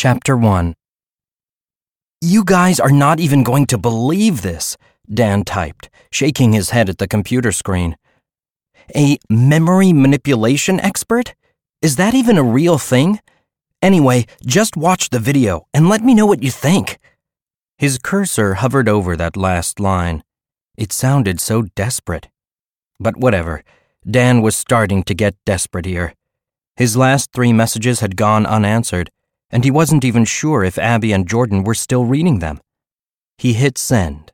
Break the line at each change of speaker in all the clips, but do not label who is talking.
Chapter 1. "You guys are not even going to believe this," Dan typed, shaking his head at the computer screen. "A memory manipulation expert? Is that even a real thing? Anyway, just watch the video and let me know what you think." His cursor hovered over that last line. It sounded so desperate. But whatever, Dan was starting to get desperate here. His last 3 messages had gone unanswered, and he wasn't even sure if Abby and Jordan were still reading them. He hit send.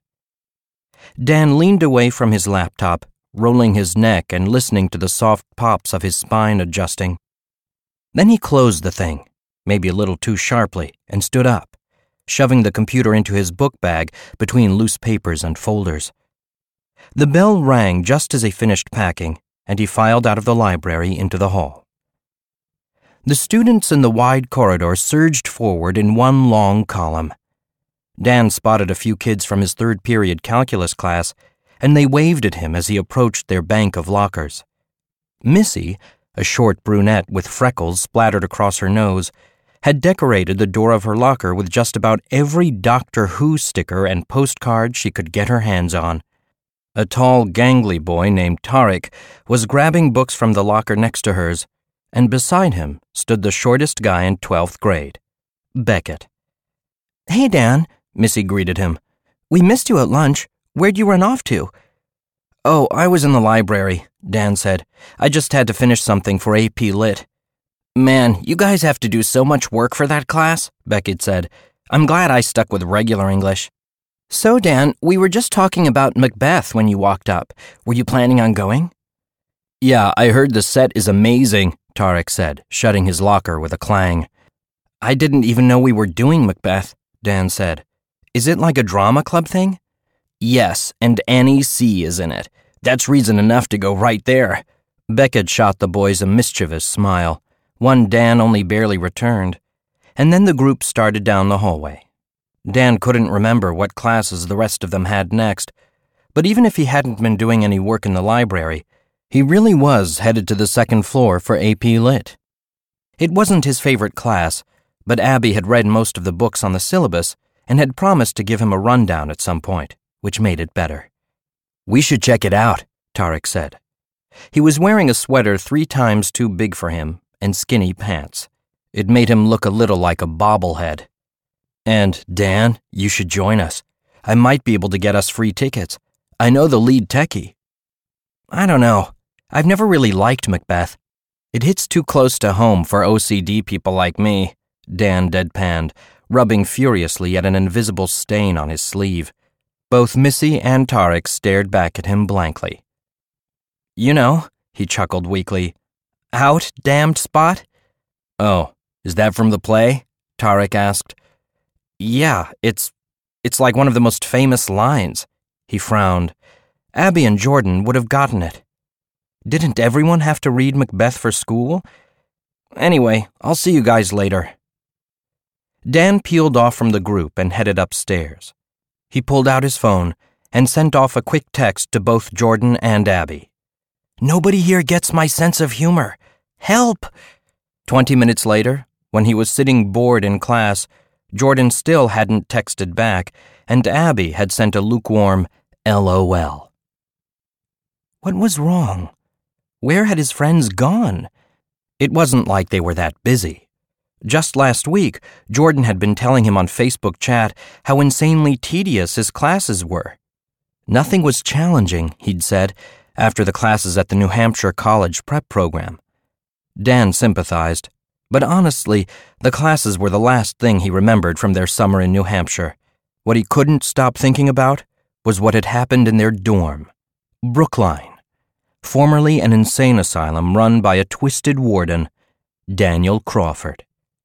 Dan leaned away from his laptop, rolling his neck and listening to the soft pops of his spine adjusting. Then he closed the thing, maybe a little too sharply, and stood up, shoving the computer into his book bag between loose papers and folders. The bell rang just as he finished packing, and he filed out of the library into the hall. The students in the wide corridor surged forward in one long column. Dan spotted a few kids from his third-period calculus class, and they waved at him as he approached their bank of lockers. Missy, a short brunette with freckles splattered across her nose, had decorated the door of her locker with just about every Doctor Who sticker and postcard she could get her hands on. A tall, gangly boy named Tarek was grabbing books from the locker next to hers, and beside him stood the shortest guy in 12th grade, Beckett. "Hey, Dan," Missy greeted him. "We missed you at lunch. Where'd you run off to?" "Oh, I was in the library," Dan said. "I just had to finish something for AP Lit." "Man, you guys have to do so much work for that class," Beckett said. "I'm glad I stuck with regular English." "So, Dan, we were just talking about Macbeth when you walked up. Were you planning on going?" "Yeah, I heard the set is amazing," Tarek said, shutting his locker with a clang. "I didn't even know we were doing Macbeth," Dan said. "Is it like a drama club thing?" "Yes, and Annie C. is in it. That's reason enough to go right there." Beckett shot the boys a mischievous smile, one Dan only barely returned, and then the group started down the hallway. Dan couldn't remember what classes the rest of them had next, but even if he hadn't been doing any work in the library, he really was headed to the second floor for AP Lit. It wasn't his favorite class, but Abby had read most of the books on the syllabus and had promised to give him a rundown at some point, which made it better. "We should check it out," Tarek said. He was wearing a sweater 3 times too big for him and skinny pants. It made him look a little like a bobblehead. "And, Dan, you should join us. I might be able to get us free tickets. I know the lead techie." "I don't know. I've never really liked Macbeth. It hits too close to home for OCD people like me," Dan deadpanned, rubbing furiously at an invisible stain on his sleeve. Both Missy and Tarek stared back at him blankly. "You know," he chuckled weakly. "Out, damned spot?" "Oh, is that from the play?" Tarek asked. "Yeah, it's like one of the most famous lines." He frowned. Abby and Jordan would have gotten it. Didn't everyone have to read Macbeth for school? Anyway, I'll see you guys later. Dan peeled off from the group and headed upstairs. He pulled out his phone and sent off a quick text to both Jordan and Abby. "Nobody here gets my sense of humor. Help!" 20 minutes later, when he was sitting bored in class, Jordan still hadn't texted back, and Abby had sent a lukewarm LOL. What was wrong? Where had his friends gone? It wasn't like they were that busy. Just last week, Jordan had been telling him on Facebook chat how insanely tedious his classes were. Nothing was challenging, he'd said, after the classes at the New Hampshire College prep program. Dan sympathized, but honestly, the classes were the last thing he remembered from their summer in New Hampshire. What he couldn't stop thinking about was what had happened in their dorm, Brookline, formerly an insane asylum run by a twisted warden, Daniel Crawford.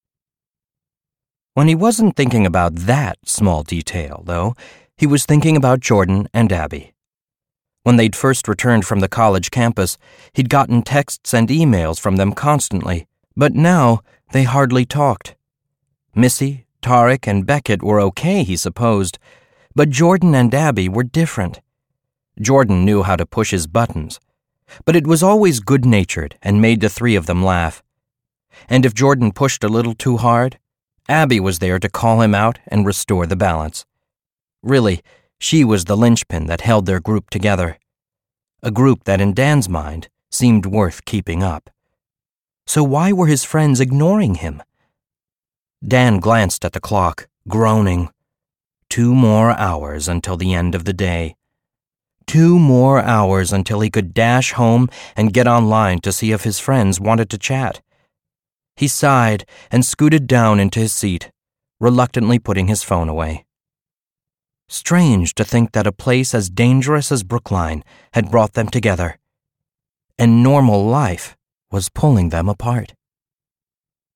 When he wasn't thinking about that small detail, though, he was thinking about Jordan and Abby. When they'd first returned from the college campus, he'd gotten texts and emails from them constantly, but now they hardly talked. Missy, Tarek, and Beckett were okay, he supposed, but Jordan and Abby were different. Jordan knew how to push his buttons, but it was always good-natured and made the 3 of them laugh. And if Jordan pushed a little too hard, Abby was there to call him out and restore the balance. Really, she was the linchpin that held their group together. A group that in Dan's mind seemed worth keeping up. So why were his friends ignoring him? Dan glanced at the clock, groaning. 2 more hours until the end of the day. 2 more hours until he could dash home and get online to see if his friends wanted to chat. He sighed and scooted down into his seat, reluctantly putting his phone away. Strange to think that a place as dangerous as Brookline had brought them together, and normal life was pulling them apart.